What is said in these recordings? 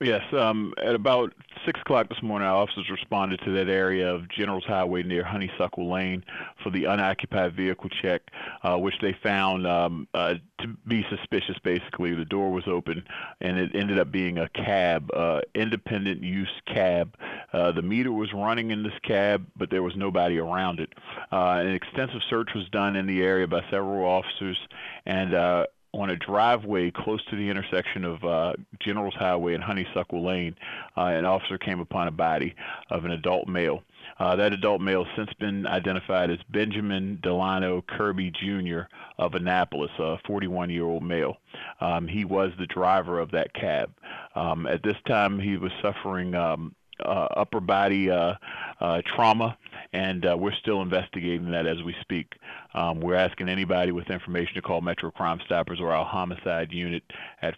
Yes, at about 6 o'clock this morning, our officers responded to that area of Generals Highway near Honeysuckle Lane for the unoccupied vehicle check, which they found to be suspicious. Basically, the door was open, and it ended up being a cab, independent use cab. The meter was running in this cab, but there was nobody around it. An extensive search was done in the area by several officers, and on a driveway close to the intersection of Generals Highway and Honeysuckle Lane, an officer came upon a body of an adult male. That adult male has since been identified as Benjamin Delano Kirby Jr. of Annapolis, a 41-year-old male. He was the driver of that cab. At this time, he was suffering upper body trauma, and we're still investigating that as we speak. We're asking anybody with information to call Metro Crime Stoppers or our homicide unit at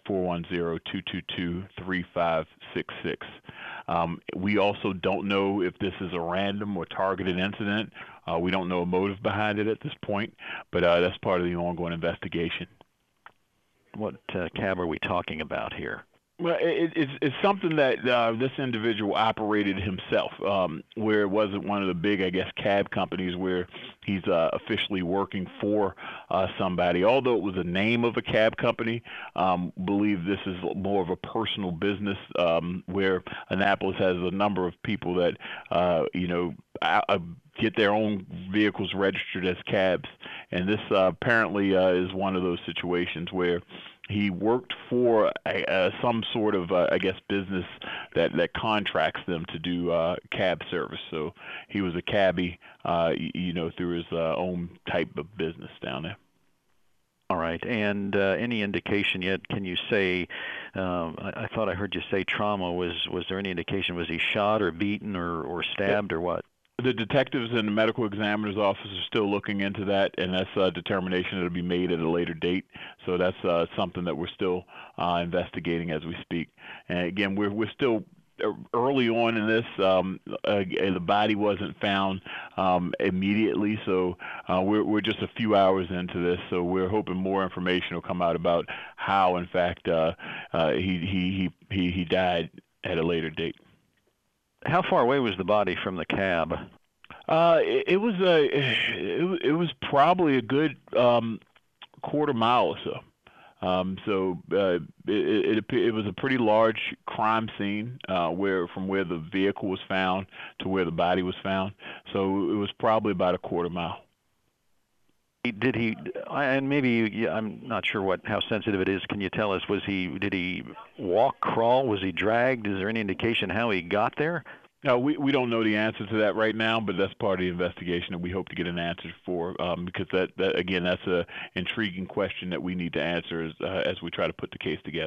410-222-3566. We also don't know if this is a random or targeted incident. We don't know a motive behind it at this point, but that's part of the ongoing investigation. What cab are we talking about here? Well, it's something that this individual operated himself, where it wasn't one of the big, I guess, cab companies where he's officially working for somebody. Although it was the name of a cab company, believe this is more of a personal business where Annapolis has a number of people that, get their own vehicles registered as cabs. And this apparently is one of those situations where he worked for some sort of, I guess, business that contracts them to do cab service. So he was a cabbie, through his own type of business down there. All right. And any indication yet? Can you say? I thought I heard you say trauma. Was there any indication? Was he shot or beaten or stabbed or what? The detectives and the medical examiner's office are still looking into that, and that's a determination that will be made at a later date. So that's something that we're still investigating as we speak. And again, we're still early on in this. The body wasn't found immediately, so we're just a few hours into this. So we're hoping more information will come out about how, in fact, he died at a later date. How far away was the body from the cab? It was probably a good quarter mile or so. It was a pretty large crime scene from where the vehicle was found to where the body was found. So it was probably about a quarter mile. Did he? And maybe I'm not sure how sensitive it is. Can you tell us? Did he walk, crawl? Was he dragged? Is there any indication how he got there? No, we don't know the answer to that right now, but that's part of the investigation that we hope to get an answer for, because that again, that's a intriguing question that we need to answer as we try to put the case together.